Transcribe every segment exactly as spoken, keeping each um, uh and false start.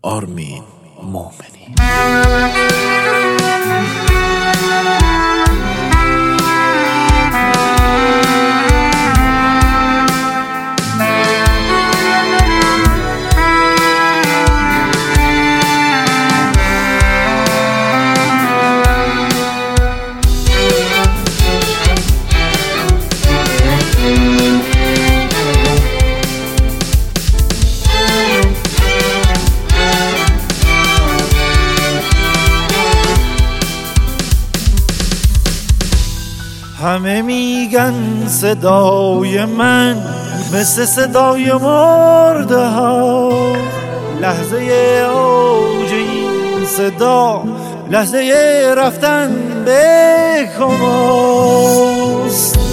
آرمین مومنی. همه میگن صدای من مثل صدای مرده ها، لحظه اوج این صدا لحظه رفتن به کماست.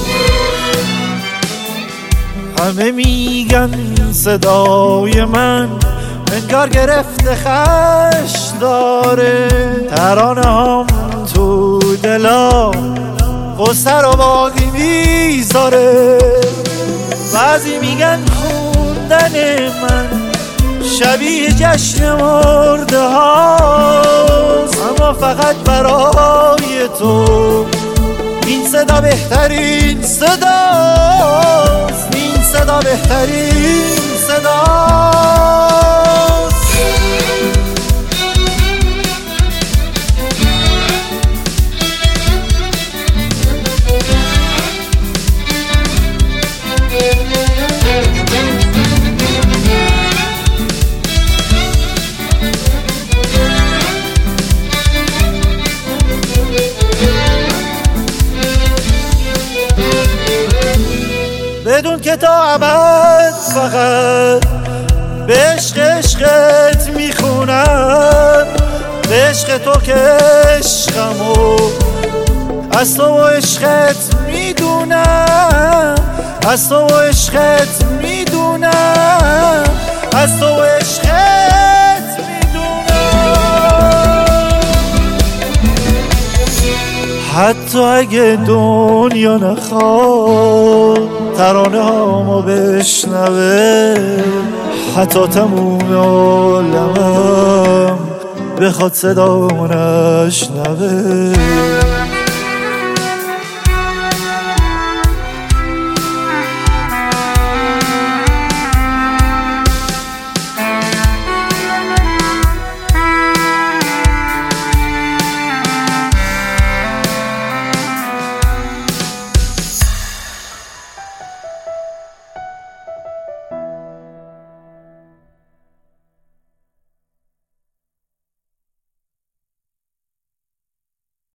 همه میگن صدای من انگار گرفته خش داره، ترانه هم تو دلا قصه رو باقی میذاره. بعضی میگن خوندن من شبیه جشن مرده هاست، اما فقط برای تو این صدا بهترین صداست، این صدا بهترین صداست. بدون که تا ابد فقط به عشق عشقت میخونم، به عشق تو که عشقمو از تو و عشقت میدونم، از تو و عشقت میدونم، از تو و عشقت میدونم. حتی اگه دنیا نخواد ترانه هامو بشنوه، حتی تموم عالمم بخواد صدامو نشنوه،